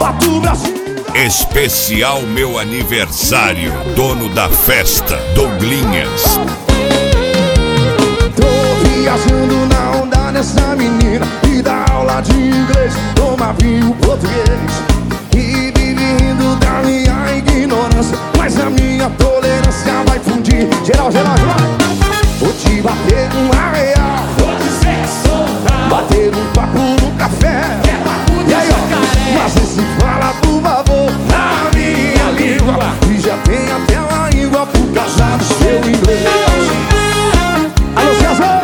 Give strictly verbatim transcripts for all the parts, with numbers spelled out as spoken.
bota o Brasil. Especial meu aniversário, dono da festa, Douglinhas. Tô viajando na onda dessa menina e dá aula de inglês, toma vinho português e vive rindo da minha ignorância, mas a minha tolerância vai fundir. Geral, geral, geral. Vou te bater uma real, vou dizer que sou tal, bater um papo no café. é papo de E aí, ó, jacaré. mas esse fala por favor na minha língua, e já tem até uma língua por causa do seu inglês. Alô, César!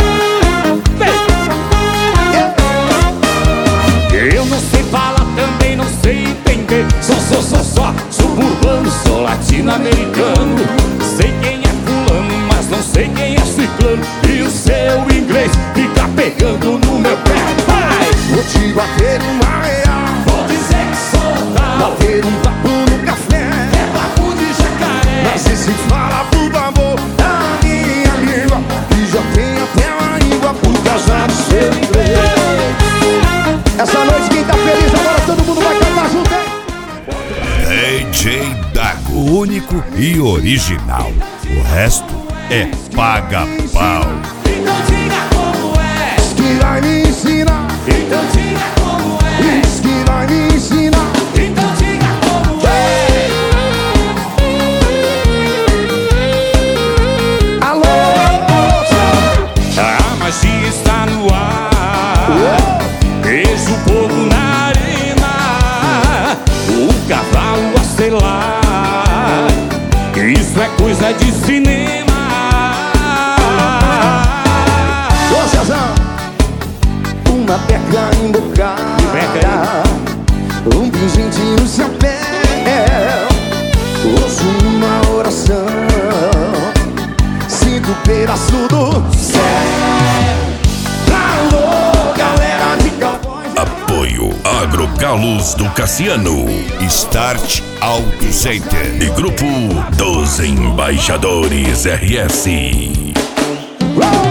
Eu não sei falar, também não sei entender. Só, só, só, só suburbano, sou latino-americano. Sei quem é fulano, mas não sei quem é ciclano. E o seu inglês fica pegando no meu pé. Vai! Vou te bater uma real, Vou dizer que sou tal, bater um papo no café. é papo de jacaré. Mas esse fala por favor na minha língua, e já tem até uma língua por causa do seu inglês. Essa noite quem tá feliz agora todo mundo vai cantar junto, hein? D J Dago, único e original. O resto é paga-pau. Então diga como é, Diz que vai me ensinar, então diga como é, diz que vai me ensinar. então diga como é. Alô, A magia está no ar, vejo o povo na arena, o cavalo a selar, isso é coisa de cinema. ô Cezão, uma peca embocada, um pingentinho no seu pé, ouço uma oração, sinto um pedaço do céu. Alô, galera de cowboys. Apoio Agrocalos do Cassiano, Start Auto Center e Grupo dos Embaixadores R S. Uou!